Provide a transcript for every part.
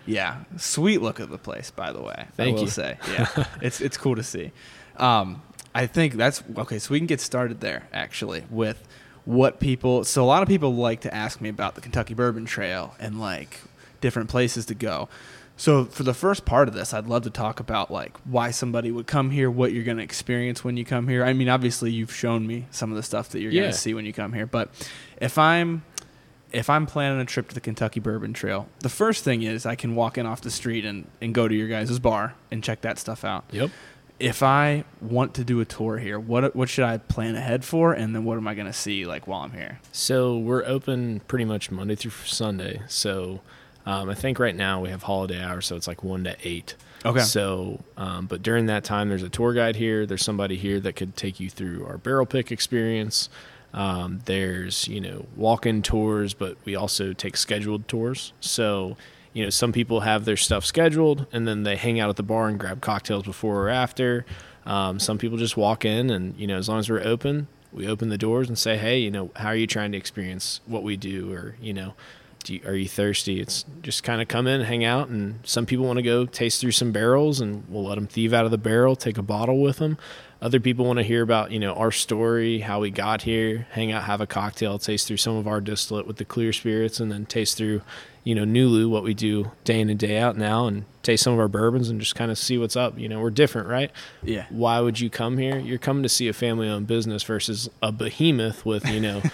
Yeah, sweet look of the place, by the way. Thank I will you. say, yeah, it's cool to see. I think that's okay. So we can get started there actually with what people. So a lot of people like to ask me about the Kentucky Bourbon Trail and like different places to go. So for the first part of this, I'd love to talk about like why somebody would come here, what you're going to experience when you come here. I mean, obviously you've shown me some of the stuff that you're going to see when you come here, but if I'm planning a trip to the Kentucky Bourbon Trail, the first thing is I can walk in off the street and go to your guys' bar and check that stuff out. Yep. If I want to do a tour here, what should I plan ahead for, and then what am I going to see like while I'm here? So we're open pretty much Monday through Sunday. So I think right now we have holiday hours, so it's like 1 to 8. Okay. So, but during that time, there's a tour guide here. There's somebody here that could take you through our barrel pick experience. There's, walk-in tours, but we also take scheduled tours. So, some people have their stuff scheduled and then they hang out at the bar and grab cocktails before or after. Some people just walk in and, as long as we're open, we open the doors and say, hey, how are you trying to experience what we do? Or, are you thirsty? It's just kind of come in, hang out. And some people want to go taste through some barrels and we'll let them thieve out of the barrel, take a bottle with them. Other people want to hear about, our story, how we got here, hang out, have a cocktail, taste through some of our distillate with the clear spirits, and then taste through, Nulu, what we do day in and day out now, and taste some of our bourbons and just kind of see what's up. We're different, right? Yeah. Why would you come here? You're coming to see a family-owned business versus a behemoth with,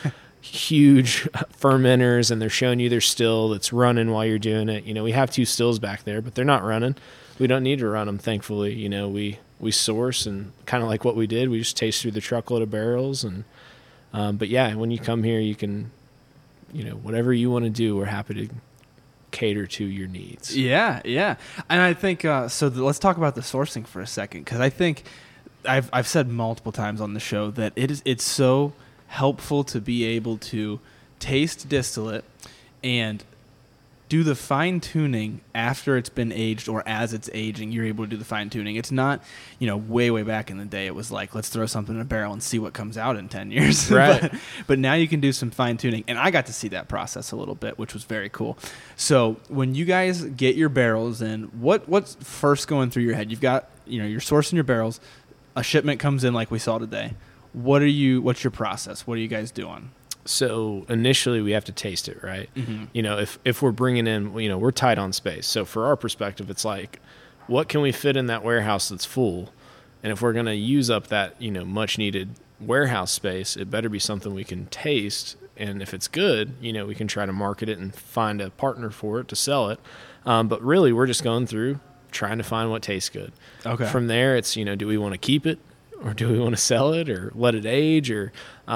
huge fermenters, and they're showing you their still that's running while you're doing it. We have 2 stills back there, but they're not running. We don't need to run them, thankfully. We source, and kind of like what we did, we just taste through the truckload of barrels. And but yeah, when you come here, you can, whatever you want to do, we're happy to cater to your needs. Yeah, yeah. And I think let's talk about the sourcing for a second, because I think I've said multiple times on the show that it's so helpful to be able to taste distillate and do the fine tuning after it's been aged, or as it's aging, you're able to do the fine tuning. It's not, way back in the day, it was like, let's throw something in a barrel and see what comes out in 10 years. Right. but now you can do some fine tuning. And I got to see that process a little bit, which was very cool. So when you guys get your barrels in, what's first going through your head? You've got, you're sourcing your barrels. A shipment comes in like we saw today. What's your process? What are you guys doing? So initially we have to taste it, right? Mm-hmm. If we're bringing in, we're tight on space. So for our perspective, it's like, what can we fit in that warehouse that's full? And if we're going to use up that, much needed warehouse space, it better be something we can taste. And if it's good, we can try to market it and find a partner for it to sell it. But really we're just going through trying to find what tastes good. Okay. From there, it's, do we want to keep it? Or do we want to sell it or let it age? Or,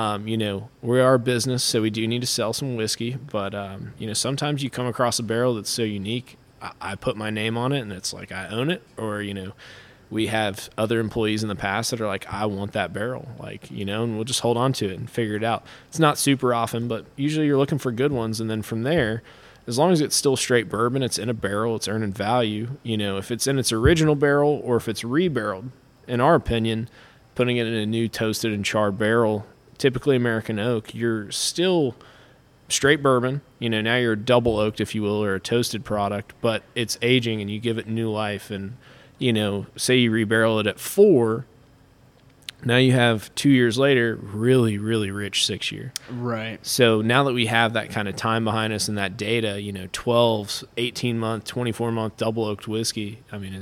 we are a business, so we do need to sell some whiskey. But, sometimes you come across a barrel that's so unique, I put my name on it and it's like I own it. Or, we have other employees in the past that are like, I want that barrel, and we'll just hold on to it and figure it out. It's not super often, but usually you're looking for good ones. And then from there, as long as it's still straight bourbon, it's in a barrel, it's earning value. If it's in its original barrel or if it's rebarreled, in our opinion, putting it in a new toasted and charred barrel, typically American oak, you're still straight bourbon. Now you're double oaked, if you will, or a toasted product, but it's aging and you give it new life. And, say you rebarrel it at 4, now you have 2 years later, really, really rich 6-year. Right. So now that we have that kind of time behind us and that data, 12, 18-month, 24-month double oaked whiskey,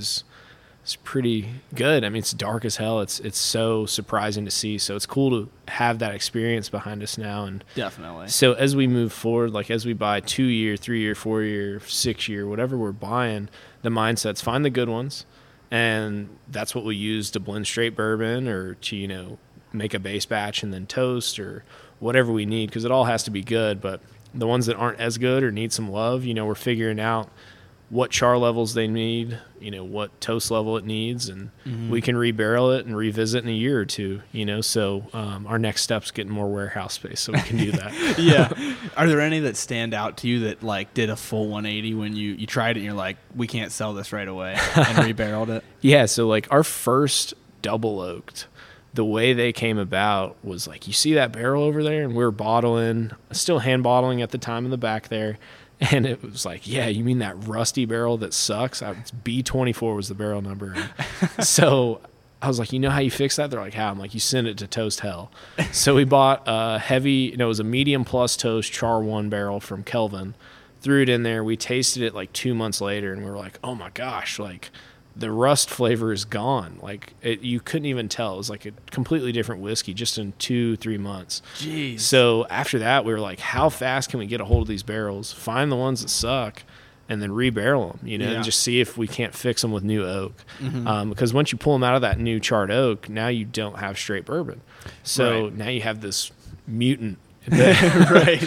it's pretty good. It's dark as hell. It's so surprising to see. So it's cool to have that experience behind us now. And definitely. So as we move forward, like as we buy 2-year, 3-year, 4-year, 6-year, whatever we're buying, the mindset's find the good ones. And that's what we use to blend straight bourbon or to, make a base batch and then toast or whatever we need, because it all has to be good. But the ones that aren't as good or need some love, we're figuring out what char levels they need, what toast level it needs, and we can rebarrel it and revisit in a year or two, so our next step's getting more warehouse space so we can do that. Yeah. Are there any that stand out to you that like did a full 180 when you tried it and you're like, we can't sell this right away, and rebarreled it? Yeah, so like our first double oaked, the way they came about was like, you see that barrel over there, and we were bottling, still hand bottling at the time in the back there. And it was like, yeah, you mean that rusty barrel that sucks? B24 was the barrel number. So I was like, you know how you fix that? They're like, how? I'm like, you send it to Toast Hell. So we bought a heavy, it was a medium plus toast Char 1 barrel from Kelvin, threw it in there. We tasted it like 2 months later, and we were like, oh my gosh, like the rust flavor is gone. Like you couldn't even tell. It was like a completely different whiskey just in 2-3 months. Jeez. So after that, we were like, how fast can we get a hold of these barrels, find the ones that suck, and then rebarrel them, and just see if we can't fix them with new oak. Because once you pull them out of that new charred oak, now you don't have straight bourbon. So now you have this mutant. Right.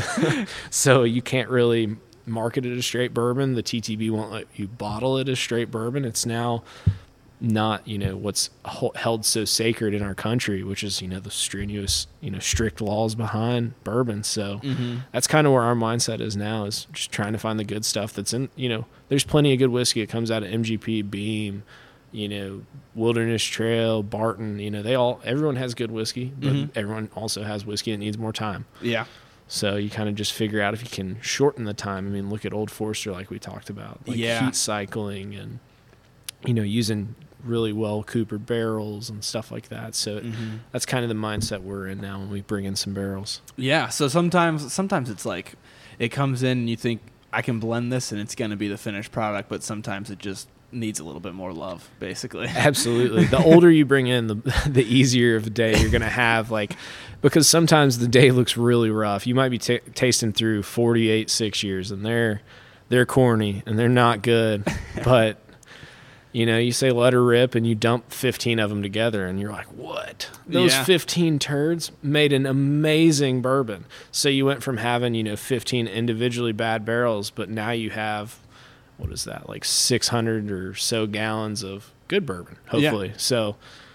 So you can't really market it as straight bourbon. The TTB won't let you bottle it as straight bourbon. It's now not, what's held so sacred in our country, which is, the strenuous, strict laws behind bourbon. So that's kind of where our mindset is now, is just trying to find the good stuff that's in, there's plenty of good whiskey that comes out of MGP, Beam, Wilderness Trail, Barton, everyone has good whiskey, but everyone also has whiskey that needs more time. Yeah. So you kind of just figure out if you can shorten the time. I mean, look at Old Forester, like we talked about, heat cycling and, using really well coopered barrels and stuff like that. So that's kind of the mindset we're in now when we bring in some barrels. Yeah. So sometimes it's like it comes in and you think I can blend this and it's going to be the finished product, but sometimes it just needs a little bit more love, basically. Absolutely. The older you bring in, the easier of a day you're going to have, because sometimes the day looks really rough. You might be tasting through 48 6-years and they're corny and they're not good, but you say let her rip and you dump 15 of them together and you're like, what? Those 15 turds made an amazing bourbon. So you went from having, 15 individually bad barrels, but now you have, what is that, like 600 or so gallons of good bourbon, hopefully. Yeah. So,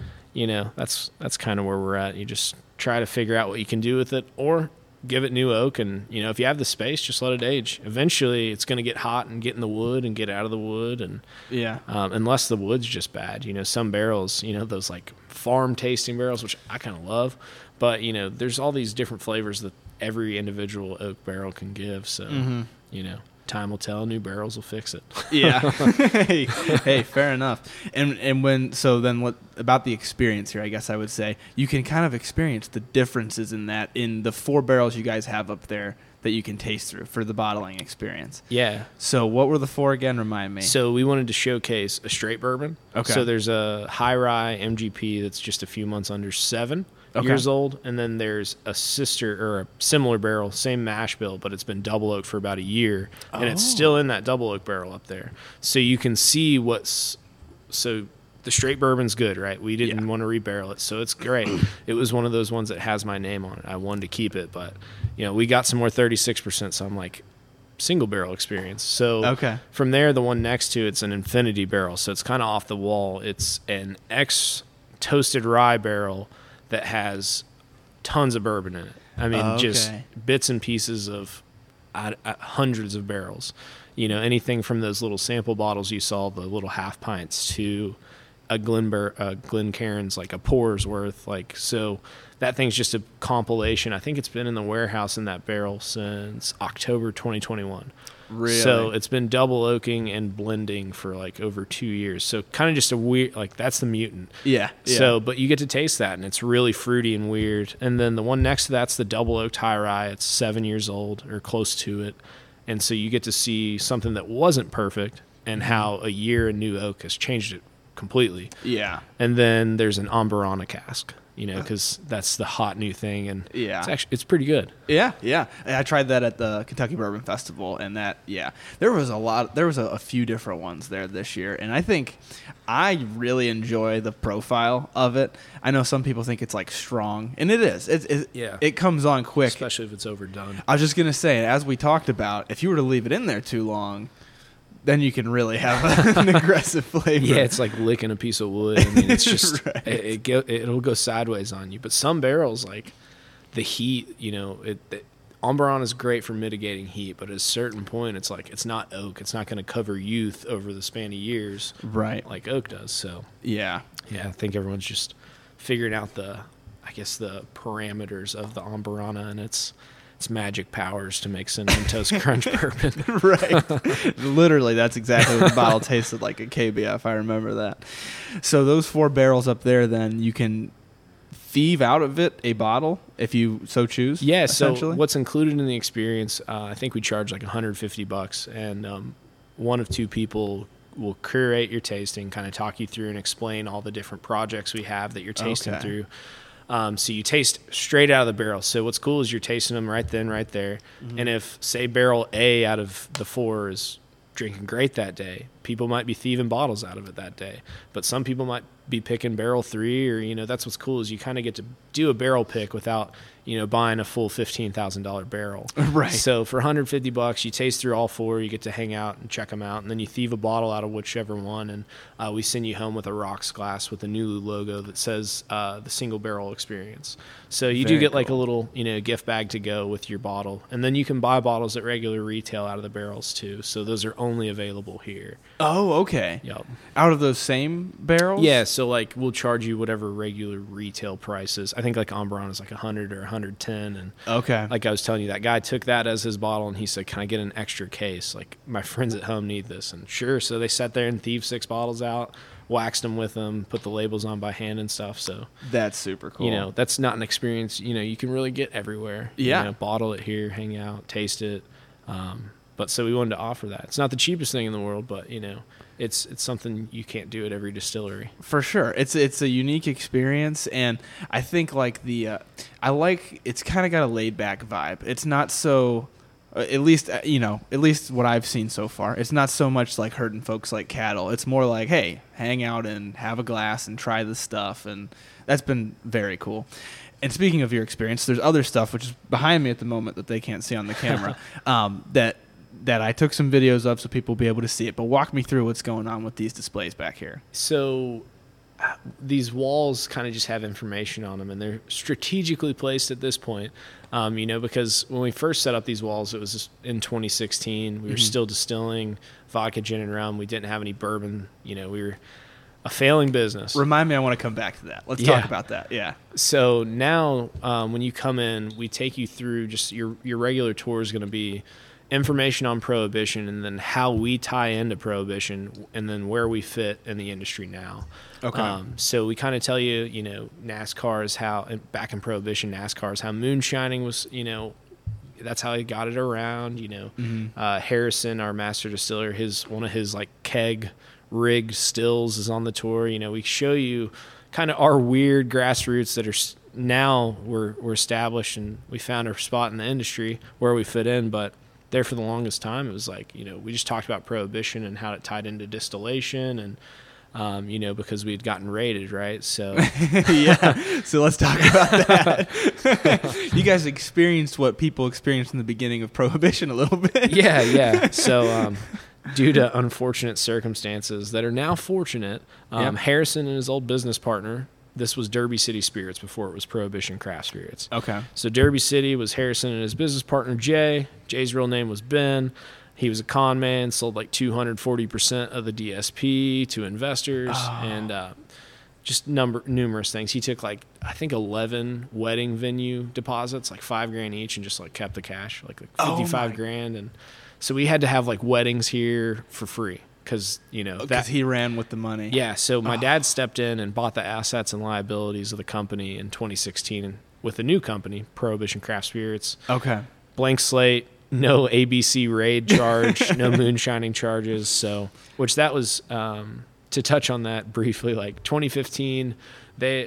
that's kind of where we're at. You just try to figure out what you can do with it, or give it new oak, and if you have the space, just let it age. Eventually it's going to get hot and get in the wood and get out of the wood, and unless the wood's just bad. Some barrels, those like farm tasting barrels, which I kind of love, but there's all these different flavors that every individual oak barrel can give. So time will tell. New barrels will fix it. Yeah. Hey, fair enough. And what about the experience here? I guess I would say you can kind of experience the differences in the 4 barrels you guys have up there that you can taste through for the bottling experience. Yeah. So what were the 4 again? Remind me. So we wanted to showcase a straight bourbon. Okay. So there's a high rye MGP that's just a few months under 7 years old, and then there's a sister or a similar barrel, same mash bill, but it's been double oaked for about a year, and it's still in that double oak barrel up there. So you can see so the straight bourbon's good, right? We didn't want to rebarrel it, so it's great. It was one of those ones that has my name on it. I wanted to keep it, but we got some more 36%, so I'm like, single barrel experience. So from there, the one next to it's an infinity barrel, so it's kind of off the wall. It's an toasted rye barrel that has tons of bourbon in it. I mean, just bits and pieces of hundreds of barrels. Anything from those little sample bottles you saw, the little half pints, to a Glencairn's, like a pour's worth. So that thing's just a compilation. I think it's been in the warehouse in that barrel since October 2021. Really? So it's been double oaking and blending for over 2 years. So kind of just a weird, that's the mutant. Yeah. So, but you get to taste that, and it's really fruity and weird. And then the one next to that's the double oaked high rye. It's 7 years old or close to it. And so you get to see something that wasn't perfect and how a year in new oak has changed it completely. Yeah. And then there's an Amburana cask, because that's the hot new thing, and it's pretty good. Yeah. I tried that at the Kentucky Bourbon Festival, and there was a few different ones there this year, and I think I really enjoy the profile of it. I know some people think it's strong, and it is. It comes on quick, especially if it's overdone. I was just gonna say, as we talked about, if you were to leave it in there too long, then you can really have an aggressive flavor. Yeah, it's like licking a piece of wood. I mean, it's just right. It'll go sideways on you. But some barrels, the heat, Amburana is great for mitigating heat, but at a certain point, it's not oak. It's not going to cover youth over the span of years, right? Like oak does. So yeah, I think everyone's just figuring out the parameters of the Amburana, and it's its magic powers to make Cinnamon Toast Crunch bourbon. Right. Literally, that's exactly what the bottle tasted like at KBF. I remember that. So those 4 barrels up there, then you can thieve out of it a bottle if you so choose. Yeah. So what's included in the experience? I think we charge like $150, and one of 2 people will curate your tasting, kind of talk you through and explain all the different projects we have that you're tasting through. So you taste straight out of the barrel. So what's cool is you're tasting them right then, right there. Mm-hmm. And if, say, barrel A out of the 4 is drinking great that day, people might be thieving bottles out of it that day. But some people might be picking barrel 3, or, that's what's cool is you kind of get to do a barrel pick without, buying a full $15,000 barrel. Right. So for $150, you taste through all 4, you get to hang out and check them out, and then you thieve a bottle out of whichever one, and we send you home with a rocks glass with a Nulu logo that says the single barrel experience. So you do get like a little, gift bag to go with your bottle, and then you can buy bottles at regular retail out of the barrels too. So those are only available here. Oh, okay. Yep. Out of those same barrels? Yeah, so like we'll charge you whatever regular retail price is. I think like Ambron is like 100 or 110, and okay. Like I was telling you, that guy took that as his bottle and he said, "Can I get an extra case? Like my friends at home need this." And sure, so they sat there and thieved 6 bottles out, waxed them with them, put the labels on by hand and stuff. So that's super cool. That's not an experience you can really get everywhere. Yeah. Bottle it here, hang out, taste it. But so we wanted to offer that. It's not the cheapest thing in the world, but it's something you can't do at every distillery. For sure. It's a unique experience, and I think like it's kind of got a laid back vibe. It's not so at least what I've seen so far. It's not so much like herding folks like cattle. It's more like, hey, hang out and have a glass and try this stuff, and that's been very cool. And speaking of your experience, there's other stuff which is behind me at the moment that they can't see on the camera that I took some videos of so people will be able to see it. But walk me through what's going on with these displays back here. So these walls kind of just have information on them, and they're strategically placed at this point, because when we first set up these walls, it was just in 2016. We were still distilling vodka, gin, and rum. We didn't have any bourbon. We were a failing business. Remind me, I want to come back to that. Let's talk about that. Yeah. So now when you come in, we take you through just your regular tour is going to be information on Prohibition, and then how we tie into Prohibition, and then where we fit in the industry now. Okay. So we kind of tell you, NASCAR is how, back in Prohibition, NASCAR is how moonshining was, that's how he got it around. Harrison, our master distiller, one of his like keg rigged stills is on the tour. We show you kind of our weird grassroots that are now we're established, and we found our spot in the industry where we fit in. But there for the longest time, it was like, we just talked about Prohibition and how it tied into distillation, and because we had gotten rated, right? So yeah. So let's talk about that. You guys experienced what people experienced in the beginning of Prohibition a little bit. Yeah. So due to unfortunate circumstances that are now fortunate, Harrison and his old business partner, this was Derby City Spirits before it was Prohibition Craft Spirits. Okay. So Derby City was Harrison and his business partner, Jay. Jay's real name was Ben. He was a con man, sold like 240% of the DSP to investors, and just numerous things. He took like, I think 11 wedding venue deposits, like $5,000 each, and just like kept the cash, like $55,000. And so we had to have like weddings here for free. Because he ran with the money. Yeah, so my dad stepped in and bought the assets and liabilities of the company in 2016 with a new company, Prohibition Craft Spirits. Okay. Blank slate, no ABC raid charge, no moonshining charges. So, which that was to touch on that briefly. Like 2015, they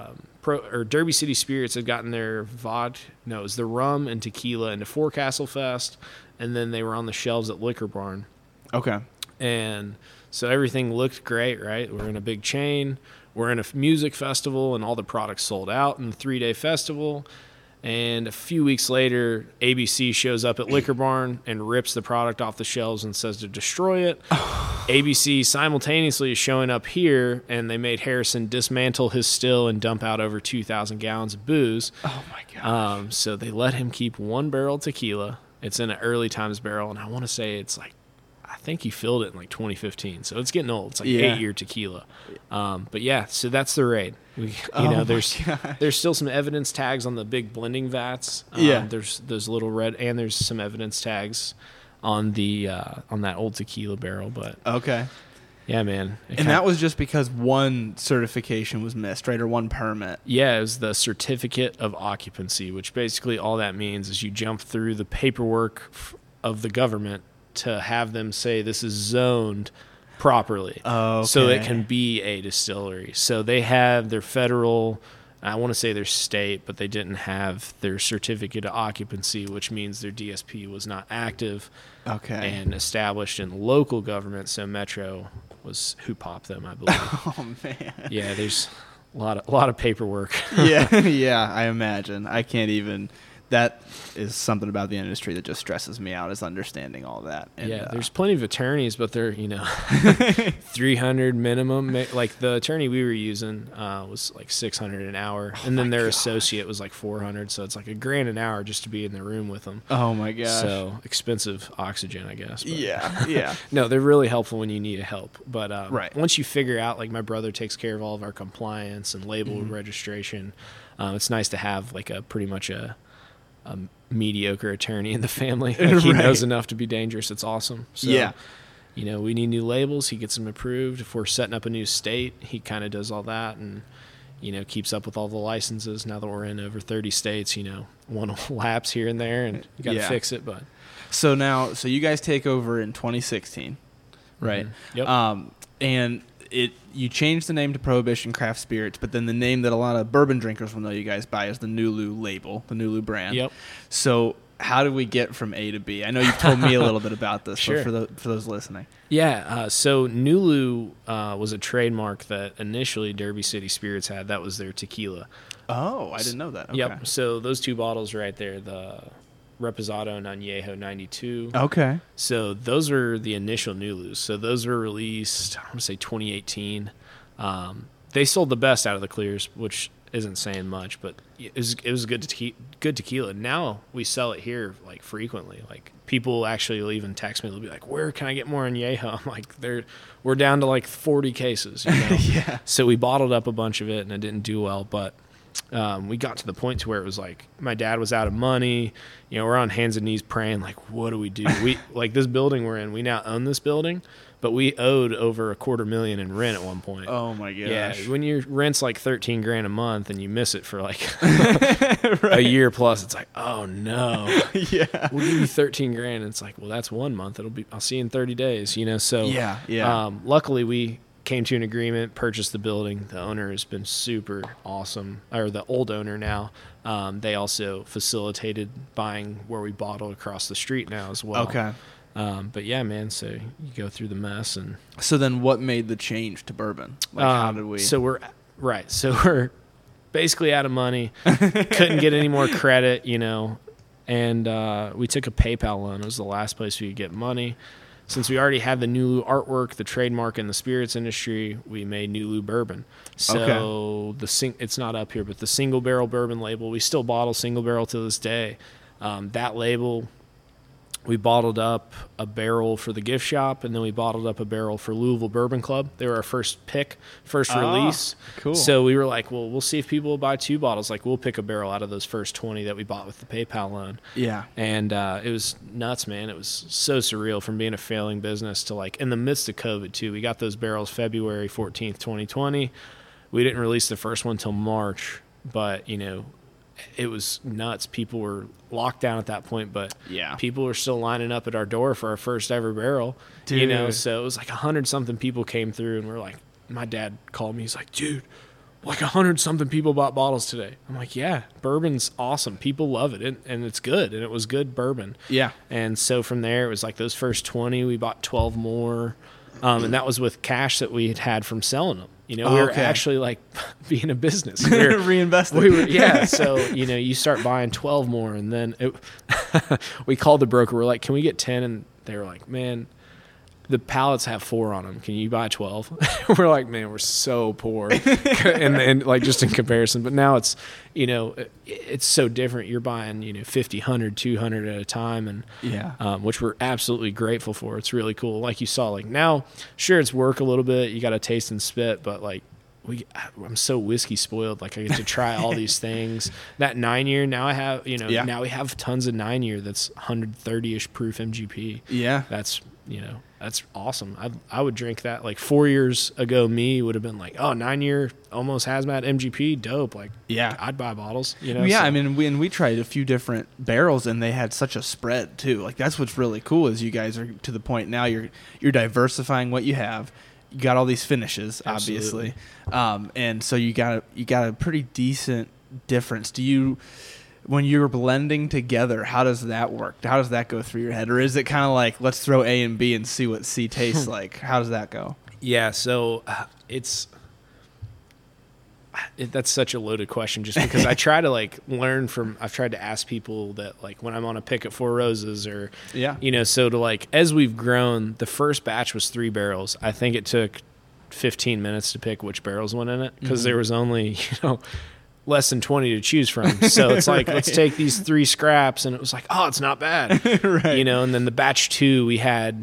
Derby City Spirits had gotten their it was the rum and tequila into Forecastle Fest, and then they were on the shelves at Liquor Barn. Okay. And so everything looked great, right? We're in a big chain. We're in a music festival, and all the products sold out in the 3-day festival. And a few weeks later, ABC shows up at Liquor Barn and rips the product off the shelves and says to destroy it. ABC simultaneously is showing up here, and they made Harrison dismantle his still and dump out over 2,000 gallons of booze. Oh, my gosh. So they let him keep 1 barrel tequila. It's in an early times barrel, and I want to say it's like I think he filled it in like 2015, so it's getting old. It's like Yeah. 8-year tequila. But yeah, so that's the raid. Oh There's still some evidence tags on the big blending vats. Yeah. There's those little red, and there's some evidence tags on the on that old tequila barrel. But Okay. yeah, man. And that was just because one certification was missed, right? Or one permit. Yeah, it was the certificate of occupancy, which basically all that means is you jump through the paperwork of the government to have them say this is zoned properly. Oh, okay. So it can be a distillery. So they have their federal, I want to say their state, but they didn't have their certificate of occupancy, which means their DSP was not active Okay. and established in local government. So Metro was who popped them, I believe. Oh, man. Yeah, there's a lot of paperwork. Yeah, yeah, I imagine. I can't even. That is something about the industry that just stresses me out, is understanding all that. And, Yeah, there's plenty of attorneys, but they're 300 minimum. Like the attorney we were using was like 600 an hour, and then their associate was like 400. So it's like $1,000 an hour just to be in the room with them. Oh my gosh. So expensive oxygen, I guess. But Yeah. no, they're really helpful when you need help. But Right. once you figure out, like my brother takes care of all of our compliance and label Mm-hmm. registration, it's nice to have like pretty much a mediocre attorney in the family. Like he Right. knows enough to be dangerous. It's awesome. So, Yeah. we need new labels. He gets them approved. If we're setting up a new state, he kind of does all that and, keeps up with all the licenses. Now that we're in over 30 states, one will lapse here and there and you got to Yeah. fix it. But So you guys take over in 2016, right? Yep. And you changed the name to Prohibition Craft Spirits, but then the name that a lot of bourbon drinkers will know you guys by is the Nulu label, the Nulu brand. Yep. So how did we get from A to B? I know you've told me a little bit about this, Sure. but for those listening. Yeah, so Nulu was a trademark that initially Derby City Spirits had. That was their tequila. Oh, I didn't know that. Okay. Yep. So those two bottles right there, the Reposado and Añejo 92. Okay. So those are the initial Nulus. So those were released, I want to say 2018. They sold the best out of the clears, which isn't saying much, but it was good tequila. Now we sell it here like frequently. Like people actually will even text me. They'll be like, "Where can I get more Añejo?" I'm like, we're down to like 40 cases. Yeah. So we bottled up a bunch of it, and it didn't do well, but. We got to the point to where it was like my dad was out of money. We're on hands and knees praying, like, what do we do? We like this building we're in. We now own this building, but we owed over $250,000 in rent at one point. Oh my gosh. Yeah, when your rent's like $13,000 a month and you miss it for like a year plus, it's like, oh no. Yeah. We'll give you $13,000, and it's like, well, that's 1 month. I'll see you in 30 days. So Yeah. luckily we came to an agreement, purchased the building. The owner has been super awesome, or the old owner now. They also facilitated buying where we bottle across the street now as well. Okay. But yeah, man, so you go through the mess. And So then what made the change to bourbon? Like how did we? So we're basically out of money. Couldn't get any more credit, and we took a PayPal loan. It was the last place we could get money. Since we already had the Nulu artwork, the trademark in the spirits industry, we made Nulu bourbon. So it's not up here, but the single barrel bourbon label, we still bottle single barrel to this day. That label, we bottled up a barrel for the gift shop, and then we bottled up a barrel for Louisville Bourbon Club. They were our first release. Cool. So we were like, well, we'll see if people will buy 2 bottles. Like, we'll pick a barrel out of those first 20 that we bought with the PayPal loan. Yeah. And it was nuts, man. It was so surreal from being a failing business to like in the midst of COVID too. We got those barrels February 14th, 2020. We didn't release the first one till March, but it was nuts. People were locked down at that point, but Yeah. people were still lining up at our door for our first ever barrel. Dude. So it was like 100-something people came through, and we're like, my dad called me. He's like, dude, like 100-something people bought bottles today. I'm like, yeah, bourbon's awesome. People love it, and it's good, and it was good bourbon. Yeah. And so from there, it was like those first 20, we bought 12 more, and that was with cash that we had from selling them. We were Okay. actually like being a business. We were Reinvesting. yeah. So, you start buying 12 more, and then we called the broker. We're like, can we get 10? And they were like, man, the pallets have 4 on them. Can you buy 12? We're like, man, we're so poor. and like just in comparison. But now it's, you know, it's so different. You're buying, you know, 50, 100, 200 at a time. And which we're absolutely grateful for. It's really cool. Like you saw, like now, sure, it's work a little bit. You got to taste and spit, but like, I'm so whiskey spoiled. Like I get to try all these things. That 9-year now I have, you know, now we have tons of 9-year that's 130-ish proof MGP. Yeah. That's, you know, that's awesome. I would drink that. Like 4 years ago, me would have been like, oh, 9-year almost hazmat MGP, dope. Like, I'd buy bottles, you know? Yeah. So. I mean, we tried a few different barrels and they had such a spread too. Like that's what's really cool is you guys are to the point now you're diversifying what you have. You got all these finishes, obviously, and so you got a pretty decent difference. When you're blending together, how does that work? How does that go through your head, or is it kind of like let's throw A and B and see what C tastes like? How does that go? Yeah, so that's such a loaded question just because I try to like learn from, I've tried to ask people that like when I'm on a pick at Four Roses or, you know, so to like, as we've grown, the first batch was 3 barrels. I think it took 15 minutes to pick which barrels went in it because there was only, you know, less than 20 to choose from. So it's like, let's take these 3 scraps. And it was like, oh, it's not bad. You know, and then the batch 2 we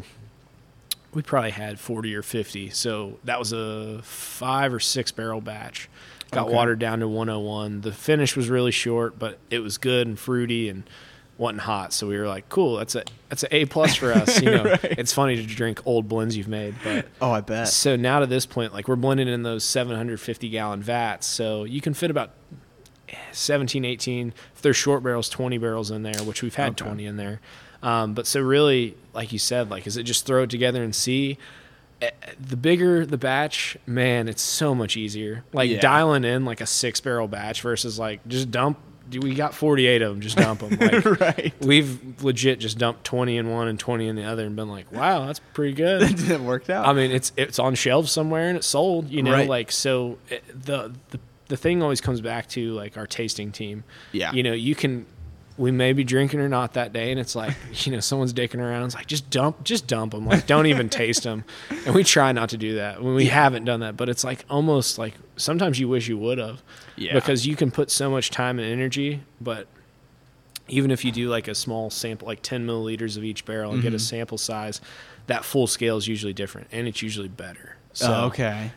probably had 40 or 50. So that was a 5 or 6 barrel batch. Got watered down to 101. The finish was really short, but it was good and fruity and wasn't hot. So we were like, cool, that's an A+ for us. You know, It's funny to drink old blends you've made. But I bet. So now to this point, like we're blending in those 750 gallon vats. So you can fit about 17, 18, if they're short barrels, 20 barrels in there, which we've had 20 in there. But so really, like you said, like, is it just throw it together and see? The bigger the batch, man, it's so much easier. Like dialing in like a 6 barrel batch versus like just dump. We got 48 of them, just dump them. Like, we've legit just dumped 20 in one and 20 in the other and been like, wow, that's pretty good. It worked out. I mean, it's on shelves somewhere and it's sold, you know, like, so the thing always comes back to like our tasting team. Yeah. You know, we may be drinking or not that day, and it's like, you know, someone's dicking around. It's like, just dump them. Like, don't even taste them. And we try not to do that. We haven't done that, but it's like almost like sometimes you wish you would have. Yeah. Because you can put so much time and energy, but even if you do like a small sample, like 10 milliliters of each barrel and get a sample size, that full scale is usually different, and it's usually better. So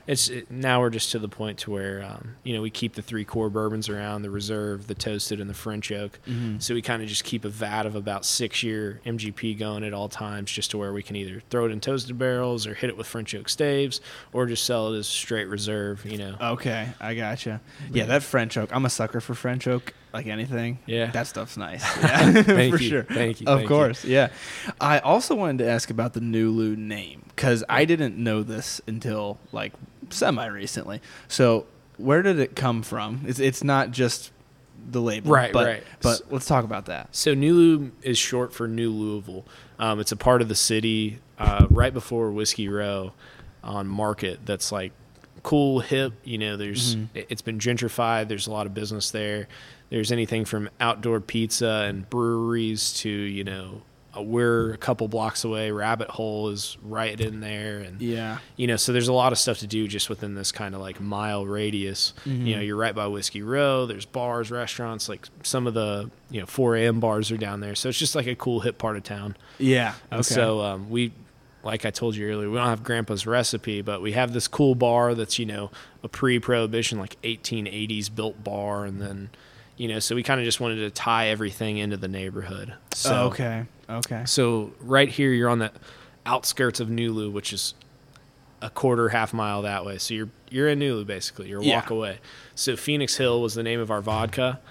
now we're just to the point to where, you know, we keep the 3 core bourbons around, the reserve, the toasted, and the French oak. So we kind of just keep a vat of about 6-year MGP going at all times, just to where we can either throw it in toasted barrels or hit it with French oak staves or just sell it as straight reserve, you know. Okay, I gotcha. Yeah, that French oak, I'm a sucker for French oak. Like anything, that stuff's nice. Yeah, for sure. Thank you. Of course, yeah. I also wanted to ask about the Nulu name because I didn't know this until like semi-recently. So where did it come from? It's not just the label, right? But let's talk about that. So Nulu is short for New Louisville. It's a part of the city right before Whiskey Row on Market. That's like cool, hip. You know, it's been gentrified. There's a lot of business there. There's anything from outdoor pizza and breweries to, you know, we're a couple blocks away. Rabbit Hole is right in there. And, you know, so there's a lot of stuff to do just within this kind of like mile radius. You know, you're right by Whiskey Row. There's bars, restaurants, like some of the, you know, 4 a.m. bars are down there. So it's just like a cool hip part of town. Yeah. Okay. So like I told you earlier, we don't have Grandpa's recipe, but we have this cool bar that's, you know, a pre-prohibition, like 1880s built bar. And then, you know, so we kind of just wanted to tie everything into the neighborhood. So, okay. So right here, you're on the outskirts of Nulu, which is a half mile that way. So you're in Nulu, basically. You're a walk away. So Phoenix Hill was the name of our vodka.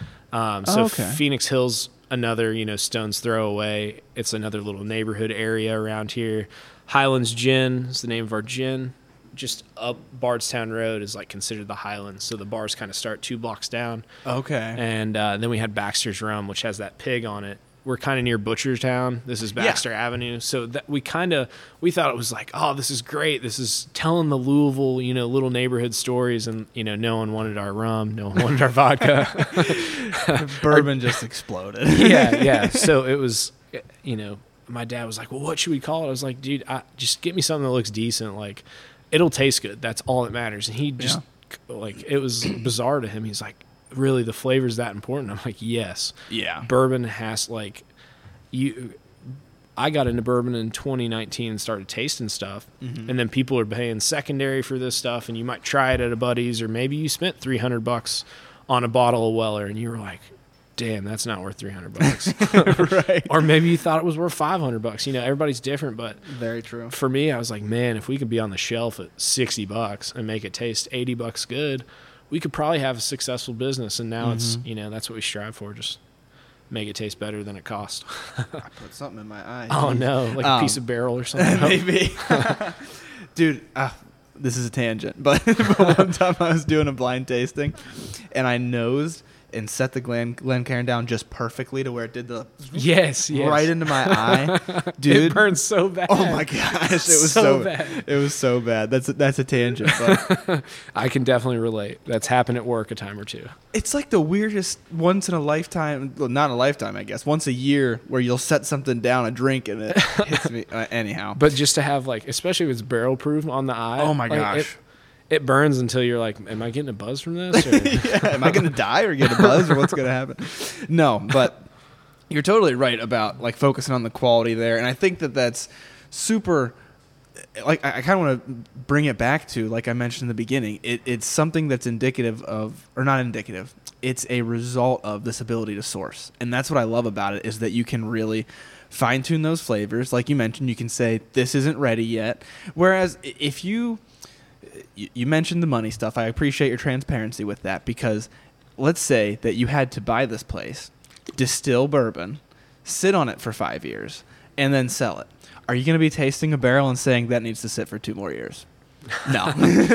Phoenix Hill's another, you know, stone's throw away. It's another little neighborhood area around here. Highlands Gin is the name of our gin. Just up Bardstown Road is like considered the Highlands. So the bars kind of start 2 blocks down. Okay. And then we had Baxter's Rum, which has that pig on it. We're kind of near Butchertown. This is Baxter Avenue. So that we thought it was like, oh, this is great. This is telling the Louisville, you know, little neighborhood stories. And, you know, no one wanted our rum. No one wanted our vodka. Bourbon just exploded. Yeah. So it was, you know, my dad was like, well, what should we call it? I was like, dude, just get me something that looks decent. Like, it'll taste good. That's all that matters. And he just, like, it was bizarre to him. He's like, really, the flavor's that important? I'm like, yes. Yeah. Bourbon has, like, I got into bourbon in 2019 and started tasting stuff. Mm-hmm. And then people are paying secondary for this stuff, and you might try it at a buddy's, or maybe you spent $300 on a bottle of Weller, and you were like, damn, that's not worth $300. Right. Or maybe you thought it was worth $500. You know, everybody's different, but very true. For me, I was like, man, if we could be on the shelf at $60 and make it taste $80 good, we could probably have a successful business. And now it's, you know, that's what we strive for. Just make it taste better than it cost. I put something in my eye. Oh no, like a piece of barrel or something. Maybe. Dude, this is a tangent, but one time I was doing a blind tasting, and I nosed and set the Glencairn down just perfectly to where it did the yes right into my eye, dude. It burns so bad. Oh my gosh, it was so bad. It was so bad. That's a tangent, but I can definitely relate. That's happened at work a time or two. It's like the weirdest once in a lifetime, well, not a lifetime, I guess, once a year where you'll set something down, a drink, and it hits me. Anyhow, but just to have, like, especially if it's barrel proof on the eye. Oh my like, gosh. It burns until you're like, am I getting a buzz from this? Or? Yeah, am I going to die or get a buzz, or what's going to happen? No, but you're totally right about, like, focusing on the quality there. And I think that that's super, like, I kind of want to bring it back to, like I mentioned in the beginning, it's something that's indicative of, or not indicative, it's a result of this ability to source. And that's what I love about it, is that you can really fine tune those flavors. Like you mentioned, you can say, this isn't ready yet. Whereas if you mentioned the money stuff. I appreciate your transparency with that, because let's say that you had to buy this place, distill bourbon, sit on it for 5 years, and then sell it. Are you going to be tasting a barrel and saying that needs to sit for 2 more years? No.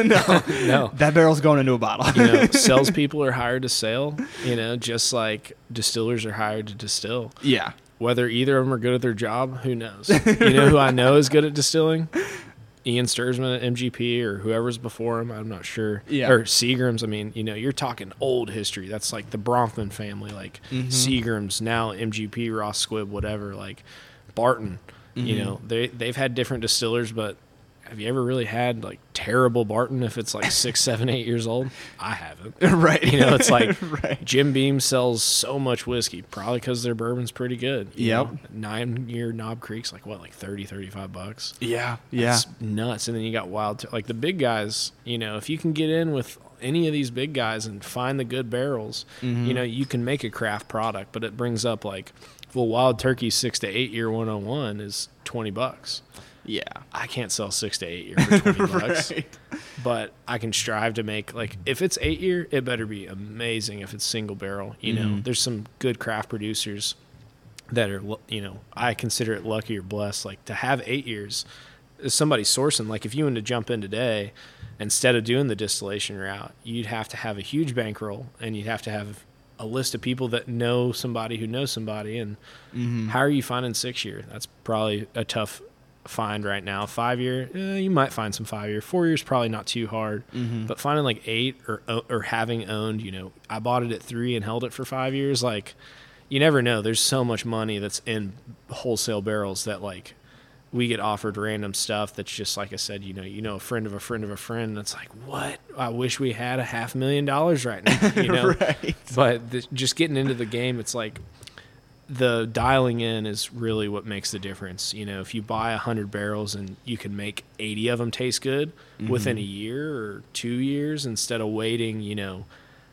No. That barrel's going into a bottle. You know, salespeople are hired to sell, you know, just like distillers are hired to distill. Yeah. Whether either of them are good at their job, who knows? You know who I know is good at distilling? Ian Sturzman at MGP, or whoever's before him, I'm not sure. Yeah. Or Seagram's. I mean, you know, you're talking old history. That's like the Bronfman family, like Seagram's, now MGP, Ross Squibb, whatever, like Barton. You know, they've had different distillers, but have you ever really had, like, terrible Barton if it's like 6, 7, 8 years old? I haven't. Right. You know, it's like right. Jim Beam sells so much whiskey, probably because their bourbon's pretty good. Yep. 9-year Knob Creek's like, what, like $30, $35? Yeah. That's nuts. And then you got like the big guys, you know, if you can get in with any of these big guys and find the good barrels, you know, you can make a craft product. But it brings up, like, well, Wild Turkey's 6 to 8 year 101 is $20. Yeah. I can't sell 6 to 8 year for $20. Right. But I can strive to make, like, if it's 8 year, it better be amazing. If it's single barrel, you know, there's some good craft producers that are, you know, I consider it lucky or blessed, like, to have 8 years. Somebody sourcing, like, if you wanted to jump in today, instead of doing the distillation route, you'd have to have a huge bankroll, and you'd have to have a list of people that know somebody who knows somebody. And how are you finding 6 year? That's probably a tough find right now. 5 year, you might find some 5 year. 4 years probably not too hard, but finding like 8 or having owned, you know, I bought it at 3 and held it for 5 years. Like, you never know. There's so much money that's in wholesale barrels that, like, we get offered random stuff that's just, like I said, you know, a friend of a friend of a friend. That's like, what? I wish we had $500,000 right now, you know? Right. But just getting into the game, it's like, the dialing in is really what makes the difference. You know, if you buy 100 barrels and you can make 80 of them taste good within a year or 2 years, instead of waiting, you know,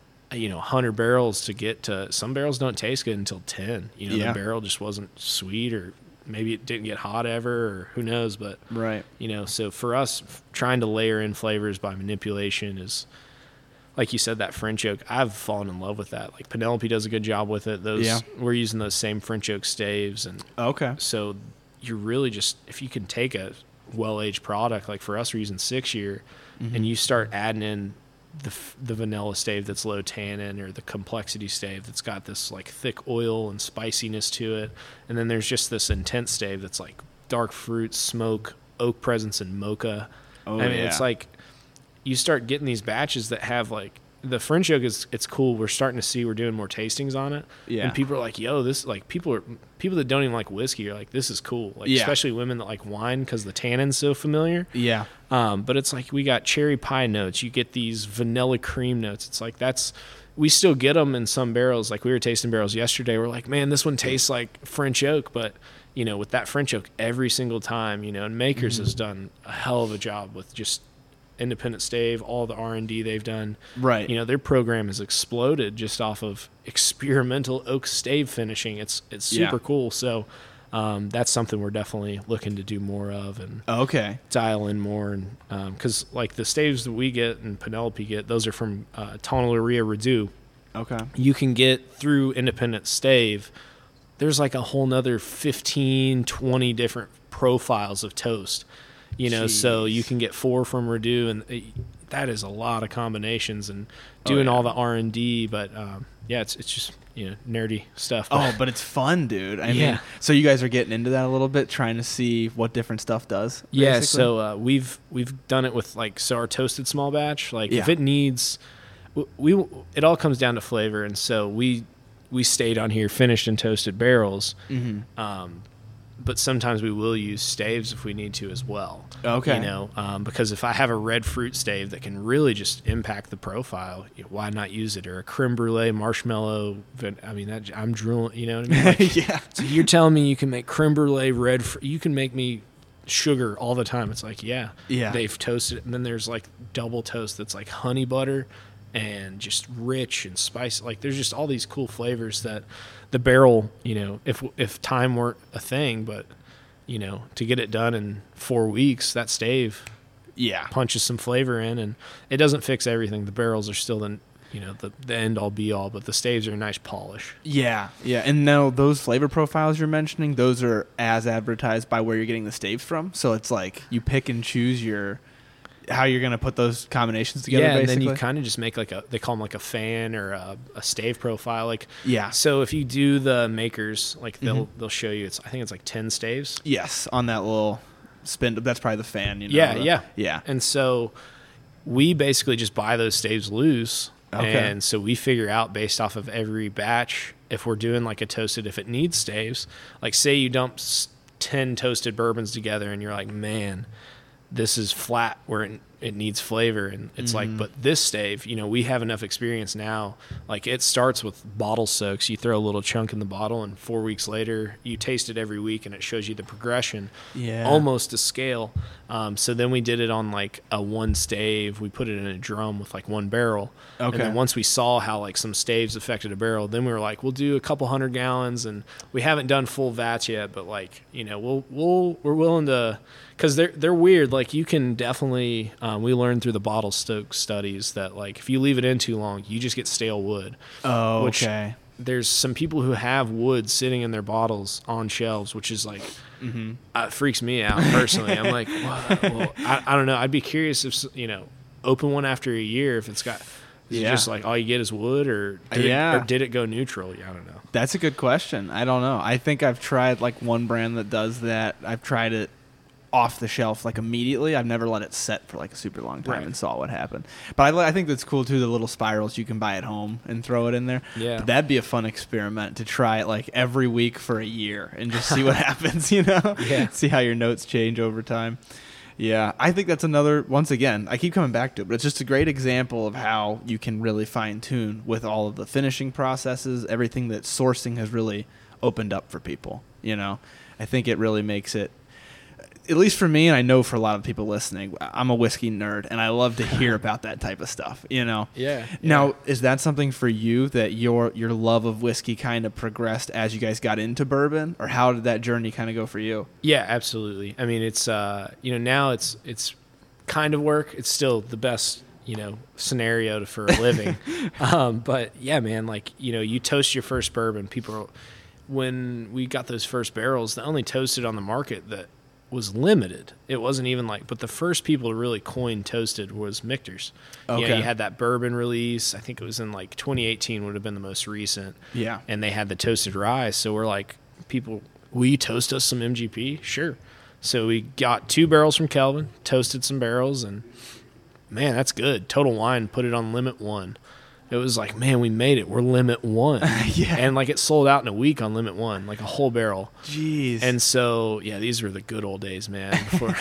100 barrels to get to, some barrels don't taste good until 10. You know, the barrel just wasn't sweet, or maybe it didn't get hot ever, or who knows. But, right. You know, so for us, trying to layer in flavors by manipulation is, like you said, that French oak, I've fallen in love with that. Like, Penelope does a good job with it. We're using those same French oak staves. And okay. So you're really just, if you can take a well-aged product, like for us, we're using 6 year, and you start adding in the vanilla stave that's low tannin, or the complexity stave that's got this, like, thick oil and spiciness to it. And then there's just this intense stave that's like dark fruit, smoke, oak presence, and mocha. It's like, you start getting these batches that have, like, the French oak it's cool. We're starting to see we're doing more tastings on it. Yeah. And people are like, yo, this like people that don't even like whiskey are like, this is cool. Like especially women that like wine because the tannin's so familiar. Yeah. But it's like we got cherry pie notes. You get these vanilla cream notes. It's like we still get them in some barrels. Like we were tasting barrels yesterday. We're like, man, this one tastes like French oak, but with that French oak every single time, and Makers has done a hell of a job with just independent stave, all the R&D they've done. Right. Their program has exploded just off of experimental oak stave finishing. It's super cool. So that's something we're definitely looking to do more of and dial in more. And because like the staves that we get and Penelope get, those are from Toneleria Redoux. Okay. You can get through independent stave. There's like a whole nother 15, 20 different profiles of toast. So you can get 4 from Redoux, and that is a lot of combinations and doing all the R&D. But it's just nerdy stuff. But it's fun, dude. I mean, so you guys are getting into that a little bit, trying to see what different stuff does. Basically? Yeah. So we've done it with our toasted small batch. Like if it needs, it all comes down to flavor, and so we stayed on here finished and toasted barrels. Mm-hmm. But sometimes we will use staves if we need to as well. Okay. Because if I have a red fruit stave that can really just impact the profile, why not use it? Or a creme brulee, marshmallow. I mean, I'm drooling. You know what I mean? Like, yeah. So you're telling me you can make creme brulee you can make me sugar all the time. It's like, yeah. They've toasted it. And then there's like double toast that's like honey butter and just rich and spicy. Like there's just all these cool flavors that the barrel, if time weren't a thing, but to get it done in 4 weeks, that stave punches some flavor in, and it doesn't fix everything. The barrels are still the end all be all, but the staves are a nice polish. Yeah. And now those flavor profiles you're mentioning, those are as advertised by where you're getting the staves from. So it's like you pick and choose how you're going to put those combinations together, basically? And then you kind of just make they call them like a fan or a stave profile. So if you do the Makers, like they'll show you, I think it's like 10 staves. Yes, on that little spin. That's probably the fan, Yeah. And so we basically just buy those staves loose. Okay. And so we figure out based off of every batch, if we're doing like a toasted, if it needs staves, like say you dump 10 toasted bourbons together and you're like, man, this is flat where it needs flavor. And it's like, but this stave, we have enough experience now. Like it starts with bottle soaks. You throw a little chunk in the bottle and 4 weeks later you taste it every week and it shows you the progression, almost to scale. So then we did it on like a one stave. We put it in a drum with like one barrel. Okay. And then once we saw how like some staves affected a barrel, then we were like, we'll do a couple 100 gallons, and we haven't done full vats yet, but like, we're willing to, because they're weird. Like you can definitely, we learned through the bottle stoke studies that like if you leave it in too long, you just get stale wood. Oh, okay. There's some people who have wood sitting in their bottles on shelves, which is like, it freaks me out personally. I'm like, well, I don't know. I'd be curious if, open one after a year, if it's got, just like all you get is wood, or did it go neutral? I don't know. That's a good question. I don't know. I think I've tried like one brand that does that. I've tried it off the shelf like immediately. I've never let it set for like a super long time and saw what happened. But I think that's cool too, the little spirals you can buy at home and throw it in there. Yeah. But that'd be a fun experiment to try it like every week for a year and just see what happens, see how your notes change over time. Yeah, I think that's another, once again, I keep coming back to it, but it's just a great example of how you can really fine tune with all of the finishing processes, everything that sourcing has really opened up for people. I think it really makes it, at least for me, and I know for a lot of people listening, I'm a whiskey nerd, and I love to hear about that type of stuff, Yeah. Now, is that something for you that your love of whiskey kind of progressed as you guys got into bourbon, or how did that journey kind of go for you? Yeah, absolutely. I mean, it's, now it's kind of work. It's still the best, scenario for a living. But yeah, man, like, you toast your first bourbon. When we got those first barrels, the only toasted on the market that was limited. It wasn't even like, but the first people to really coin toasted was Michter's. Okay. You had that bourbon release. I think it was in like 2018 would have been the most recent. Yeah. And they had the toasted rye. So we're like, people, will you toast us some MGP? Sure. So we got 2 barrels from Kelvin, toasted some barrels, and man, that's good. Total Wine put it on limit 1. It was like, man, we made it. We're limit 1. Yeah. And like it sold out in a week on limit 1, like a whole barrel. Jeez. And so, yeah, these were the good old days, man. Before,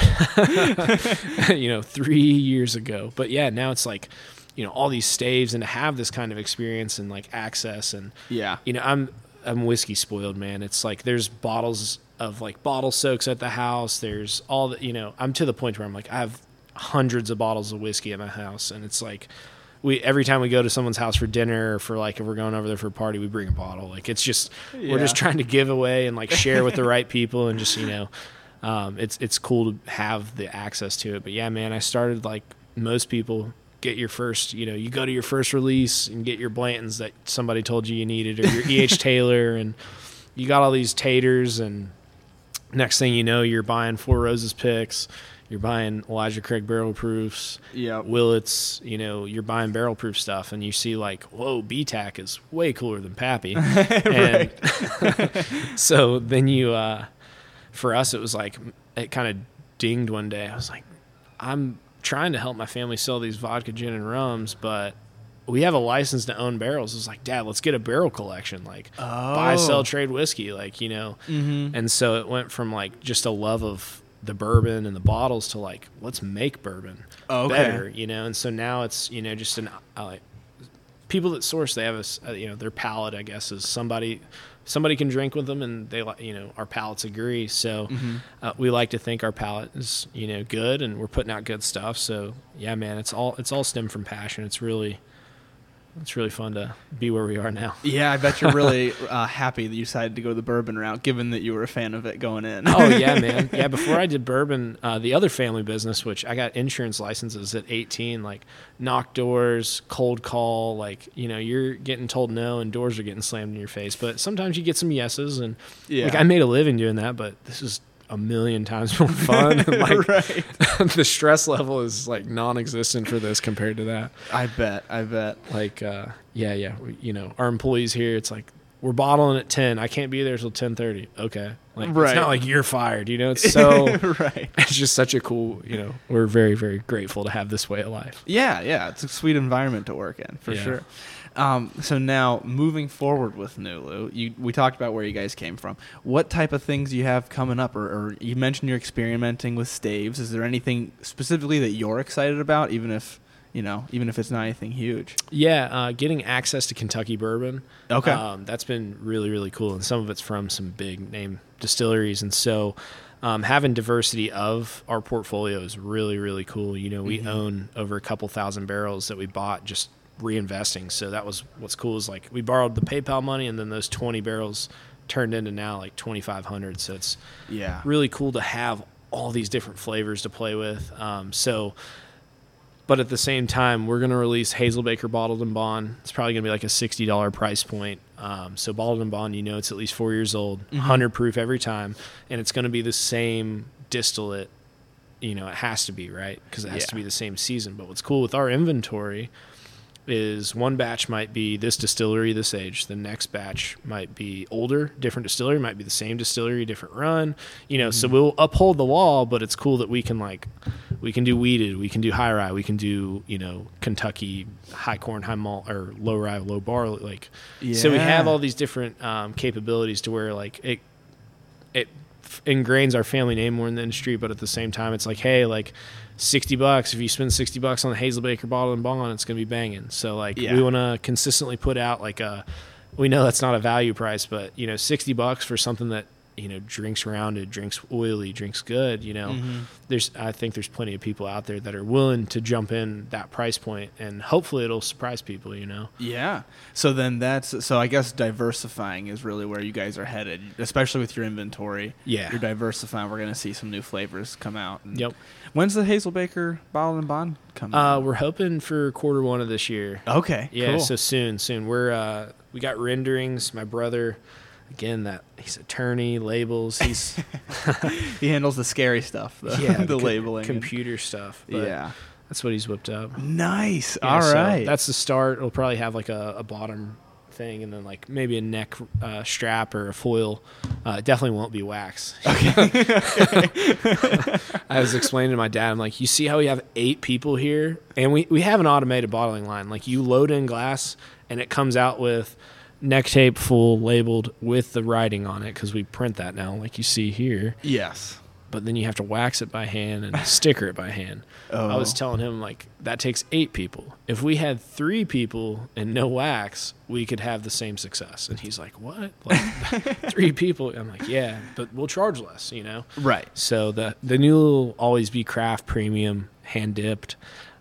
3 years ago. But yeah, now it's like, all these staves, and to have this kind of experience and like access, and yeah, I'm whiskey spoiled, man. It's like there's bottles of like bottle soaks at the house. There's all the, I'm to the point where I'm like, I have hundreds of bottles of whiskey at my house, and it's like, every time we go to someone's house for dinner, or for like if we're going over there for a party, we bring a bottle. Like it's just we're just trying to give away and like share with the right people, and just it's cool to have the access to it. But yeah, man, I started like most people, get your first, you go to your first release and get your Blantons that somebody told you needed, or your E.H. Taylor, and you got all these taters, and next thing you know, you're buying Four Roses picks. You're buying Elijah Craig barrel proofs, Willets, you're buying barrel proof stuff, and you see like, whoa, BTAC is way cooler than Pappy. And so then for us, it was like, it kind of dinged one day. I was like, I'm trying to help my family sell these vodka, gin, and rums, but we have a license to own barrels. It's like, Dad, let's get a barrel collection, like buy, sell, trade whiskey, like, Mm-hmm. And so it went from like just a love of the bourbon and the bottles to like, let's make bourbon better, and so now it's just an like people that source, they have their palate, I guess, is somebody can drink with them, and they our palates agree, so we like to think our palate is good, and we're putting out good stuff. So yeah, man, it's all stemmed from passion. It's really fun to be where we are now. Yeah, I bet you're really happy that you decided to go the bourbon route, given that you were a fan of it going in. Oh, yeah, man. Yeah, before I did bourbon, the other family business, which I got insurance licenses at 18, like knock doors, cold call, like, you're getting told no and doors are getting slammed in your face. But sometimes you get some yeses, and like I made a living doing that, but this is a million times more fun. Like the stress level is like non-existent for this compared to that. I bet. Like, yeah. Our employees here, it's like, we're bottling at 10. I can't be there till 10:30. Okay. Like, it's not like you're fired, it's so, it's just such a cool, we're very, very grateful to have this way of life. Yeah. It's a sweet environment to work in, for sure. So now, moving forward with Nulu, we talked about where you guys came from. What type of things do you have coming up? Or you mentioned you're experimenting with staves. Is there anything specifically that you're excited about, even if it's not anything huge? Yeah, getting access to Kentucky bourbon. Okay. That's been really, really cool, and some of it's from some big name distilleries. And so having diversity of our portfolio is really, really cool. We own over a couple thousand barrels that we bought just reinvesting. So that was what's cool, is like we borrowed the PayPal money, and then those 20 barrels turned into now like 2,500. So it's really cool to have all these different flavors to play with. But at the same time, we're going to release Hazelbaker Bottled and Bond. It's probably going to be like a $60 price point. So Bottled and Bond, it's at least 4 years old, 100 proof every time, and it's going to be the same distillate. It has to be, right? Because it has to be the same season. But what's cool with our inventory is one batch might be this distillery, this age. The next batch might be older, different distillery, might be the same distillery, different run. So we'll uphold the law, but it's cool that we can do wheated, we can do high rye, we can do, Kentucky high corn, high malt, or low rye, low barley. So we have all these different capabilities to where like it ingrains our family name more in the industry, but at the same time, it's like, hey, like $60. If you spend $60 on the Hazelbaker Bottled and Bond, it's going to be banging. So like we want to consistently put out like we know that's not a value price, but $60 for something that drinks rounded, drinks oily, drinks good. I think there's plenty of people out there that are willing to jump in that price point, and hopefully it'll surprise people. Yeah. So then I guess diversifying is really where you guys are headed, especially with your inventory. Yeah. You're diversifying. We're going to see some new flavors come out. Yep. When's the Hazelbaker Bottled and Bond coming out? We're hoping for Q1 of this year. Okay. Yeah. Cool. So soon. We got renderings. My brother, again, he's attorney, labels. He handles the scary stuff, the labeling, computer stuff. But that's what he's whipped up. Nice. Yeah, All so right. that's the start. It'll probably have like a bottom thing, and then like maybe a neck strap or a foil. Definitely won't be wax. Okay. I was explaining to my dad, I'm like, you see how we have 8 people here, and we have an automated bottling line. Like you load in glass, and it comes out with neck tape full labeled with the writing on it, because we print that now, like you see here. Yes. But then you have to wax it by hand and sticker it by hand. I was telling him, like, that takes 8 people. If we had 3 people and no wax, we could have the same success. And he's like, what? Like 3 people? I'm like, yeah, but we'll charge less, you know? Right. So the new will always be craft, premium, hand dipped.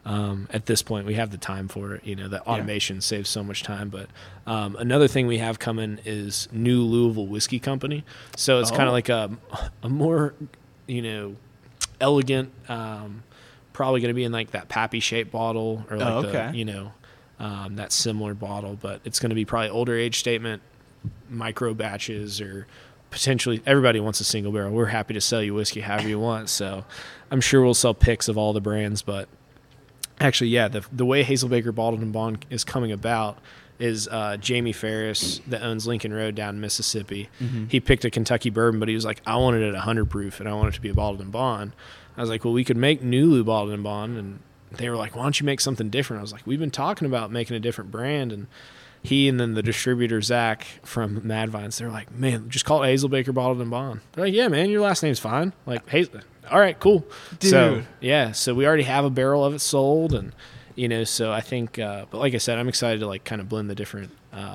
At this point, we have the time for it. You know, the automation saves so much time. But another thing we have coming is New Louisville Whiskey Company. So it's kind of like a more, you know, elegant, probably going to be in like that Pappy shaped bottle, or like the, you know, that similar bottle. But it's going to be probably older age statement, micro batches, or potentially everybody wants a single barrel. We're happy to sell you whiskey however you want. So I'm sure we'll sell picks of all the brands, but actually, yeah, the way Hazelbaker Bottled and Bond is coming about is Jamie Ferris, that owns Lincoln Road down in Mississippi. Mm-hmm. He picked a Kentucky bourbon, but he was like, I want it at 100 proof, and I want it to be a Bottled and Bond. I was like, well, we could make Nulu Bottled and Bond, and they were like, why don't you make something different? I was like, we've been talking about making a different brand, and he and then the distributor, Zach, from Mad Vines, they're like, man, just call it Hazelbaker Bottled and Bond. They're like, yeah, man, your last name's fine. Like, Hazel. All right, cool. Dude. So, yeah, so we already have a barrel of it sold, and, you know, so I think, but like I said, I'm excited to, like, kind of blend the different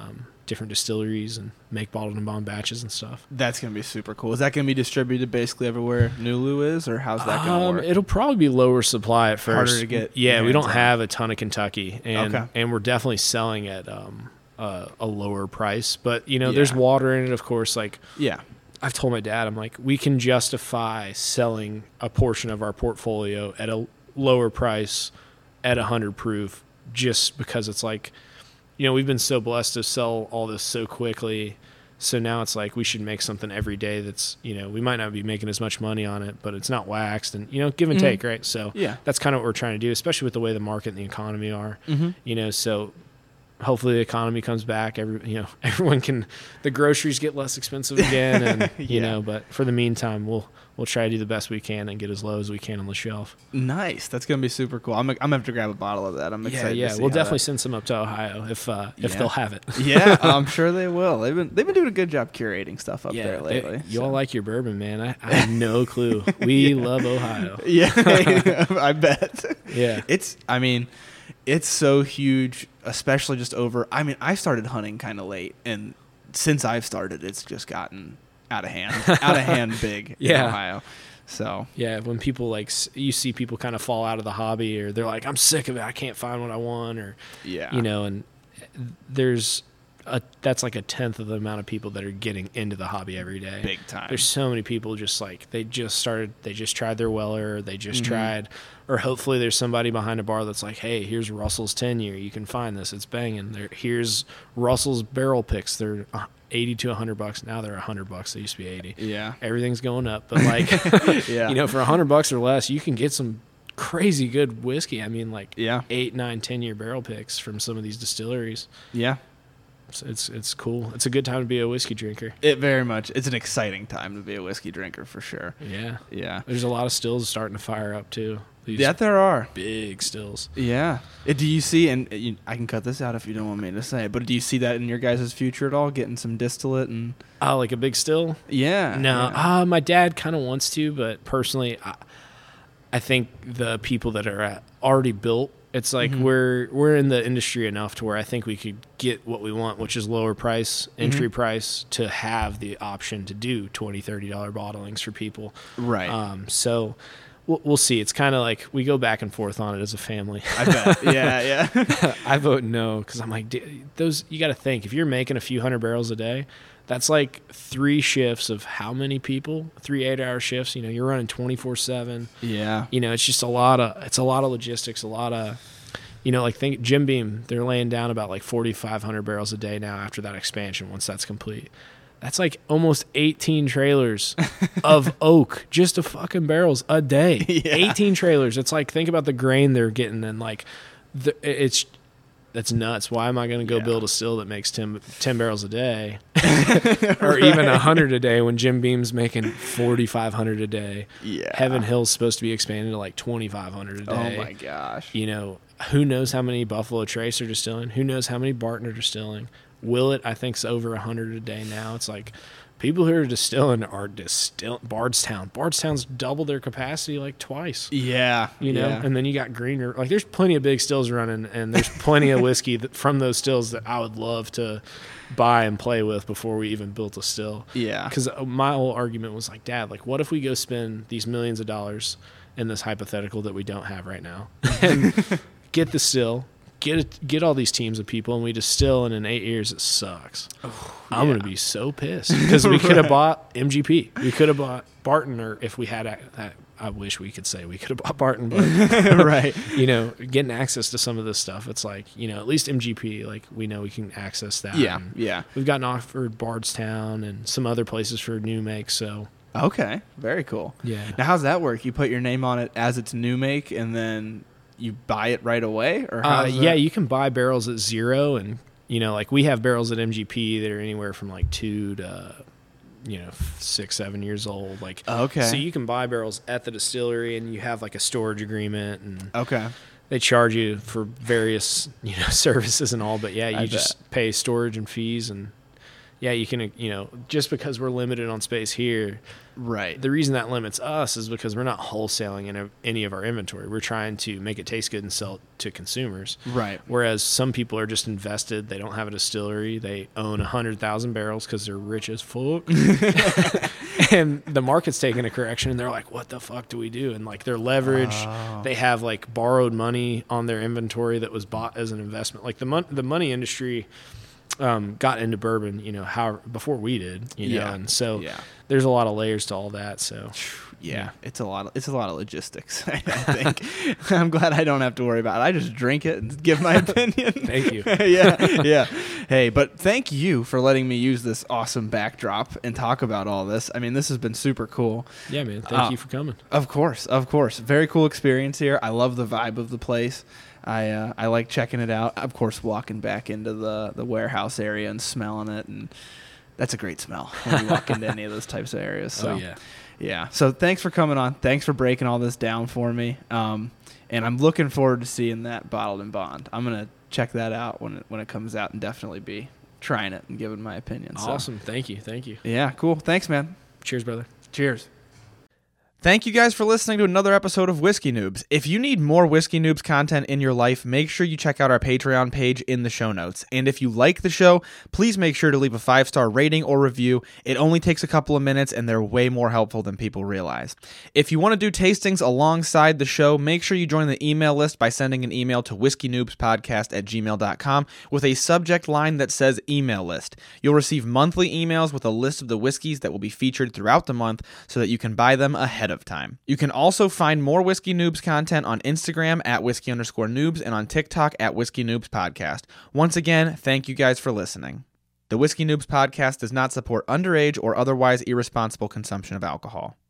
distilleries and make Bottled and Bond batches and stuff. That's going to be super cool. Is that going to be distributed basically everywhere Nulu is, or how's that going to work? It'll probably be lower supply at first. Harder to get. Yeah, we don't have a ton of Kentucky, and we're definitely selling at a lower price. But, you know, there's water in it, of course, like. Yeah. I've told my dad, I'm like, we can justify selling a portion of our portfolio at a lower price at 100 proof, just because it's like, you know, we've been so blessed to sell all this so quickly. So now it's like we should make something every day that's, you know, we might not be making as much money on it, but it's not waxed, and, you know, give and take, right? So that's kind of what we're trying to do, especially with the way the market and the economy are, you know, so hopefully the economy comes back. Everyone can, the groceries get less expensive again, and you know. But for the meantime, we'll try to do the best we can and get as low as we can on the shelf. Nice, that's gonna be super cool. I'm gonna have to grab a bottle of that. I'm excited. Yeah, we'll definitely send some up to Ohio if they'll have it. Yeah, I'm sure they will. They've been doing a good job curating stuff up there lately. You all like your bourbon, man. I have no clue. We love Ohio. Yeah, I bet. Yeah, it's so huge, especially just over. I mean, I started hunting kind of late, and since I've started, it's just gotten out of hand big in Ohio. So yeah, when people you see people kind of fall out of the hobby, or they're like, I'm sick of it, I can't find what I want, or you know, and that's like 1/10 of the amount of people that are getting into the hobby every day. Big time. There's so many people just like, they just tried their Weller, they just tried, or hopefully there's somebody behind a bar that's like, hey, here's Russell's 10-year, you can find this, it's banging. Here's Russell's barrel picks, they're $80 to $100. Now they're $100. They used to be 80. Yeah, everything's going up, but like, you know, for $100 or less, you can get some crazy good whiskey. I mean, like 8, 9, 10-year barrel picks from some of these distilleries. Yeah. It's cool. It's a good time to be a whiskey drinker. It very much. It's an exciting time to be a whiskey drinker for sure. Yeah. There's a lot of stills starting to fire up too. There are big stills. Yeah. Do you see? And I can cut this out if you don't want me to say it. But do you see that in your guys' future at all? Getting some distillate and like a big still? Yeah. No. My dad kind of wants to, but personally, I think the people that are already built. It's like we're in the industry enough to where I think we could get what we want, which is lower price, entry price, to have the option to do $20, $30 bottlings for people. Right. So we'll see. It's kind of like we go back and forth on it as a family. I bet. Yeah. I vote no, because I'm like, those, you got to think, if you're making a few hundred barrels a day, that's like 3 shifts of how many people? 3 8-hour shifts. You know, you're running 24/7. Yeah. You know, it's just a lot of logistics, a lot of, you know, like think Jim Beam, they're laying down about like 4,500 barrels a day now after that expansion. Once that's complete, that's like almost 18 trailers of oak, just of fucking barrels a day. 18 trailers. It's like, think about the grain they're getting, and like it's that's nuts. Why am I going to go Yeah. build a still that makes 10 barrels a day or even 100 a day when Jim Beam's making 4,500 a day? Yeah. Heaven Hill's supposed to be expanding to like 2,500 a day. Oh my gosh. You know, who knows how many Buffalo Trace are distilling? Who knows how many Barton are distilling? Willett, I think, is over 100 a day now. It's like people who are distilling are Bardstown. Bardstown's doubled their capacity like twice. Yeah. You know, yeah. and then you got Greener. Like, there's plenty of big stills running, and there's plenty of whiskey from those stills that I would love to buy and play with before we even built a still. Yeah. Because my whole argument was like, Dad, like, what if we go spend these millions of dollars in this hypothetical that we don't have right now and get the still, get all these teams of people, and we distill, and in 8 years it sucks. I'm going to be so pissed because we could have bought MGP. We could have bought Barton, or if we had that. I wish we could say we could have bought Barton, but right. you know, getting access to some of this stuff, it's like, you know, at least MGP, like, we know we can access that. Yeah. And Yeah. we've gotten offered Bardstown and some other places for new makes. So Okay. Very cool. yeah. Now, how's that work? You put your name on it as it's new make, and then you buy it right away, or Yeah, you can buy barrels at zero, and you know, like, we have barrels at MGP that are anywhere from like 2 to 6, 7 years old. Like, Okay. so you can buy barrels at the distillery, and you have like a storage agreement, and Okay. they charge you for various services and all. But yeah, you just pay storage and fees, and yeah, you can just because we're limited on space here. Right. The reason that limits us is because we're not wholesaling in any of our inventory. We're trying to make it taste good and sell it to consumers. Right. Whereas some people are just invested. They don't have a distillery. They own 100,000 barrels because they're rich as fuck. And the market's taking a correction, and they're like, what the fuck do we do? And like, they're leveraged. Oh. They have like borrowed money on their inventory that was bought as an investment. Like, the money industry got into bourbon, before we did, Yeah. and so Yeah. there's a lot of layers to all that. So Yeah, it's a lot of logistics. I think. I'm glad I don't have to worry about it. I just drink it and give my opinion. Thank you. yeah. Hey, but thank you for letting me use this awesome backdrop and talk about all this. I mean, this has been super cool. Yeah, man. Thank you for coming. Of course. Very cool experience here. I love the vibe of the place. I like checking it out. Of course, walking back into the warehouse area and smelling it, and that's a great smell when you walk into any of those types of areas. So. Oh, yeah. Yeah. So thanks for coming on. Thanks for breaking all this down for me. And I'm looking forward to seeing that Bottled and Bond. I'm gonna check that out when it comes out, and definitely be trying it and giving my opinion. Awesome. Thank you. Yeah. Cool. Thanks, man. Cheers, brother. Cheers. Thank you guys for listening to another episode of Whiskey Noobs. If you need more Whiskey Noobs content in your life, make sure you check out our Patreon page in the show notes. And if you like the show, please make sure to leave a 5-star rating or review. It only takes a couple of minutes, and they're way more helpful than people realize. If you want to do tastings alongside the show, make sure you join the email list by sending an email to whiskeynoobspodcast@gmail.com with a subject line that says email list. You'll receive monthly emails with a list of the whiskeys that will be featured throughout the month so that you can buy them ahead of time. You can also find more Whiskey Noobs content on Instagram at @whiskey_noobs and on TikTok at Whiskey Noobs Podcast. Once again, thank you guys for listening. The Whiskey Noobs Podcast does not support underage or otherwise irresponsible consumption of alcohol.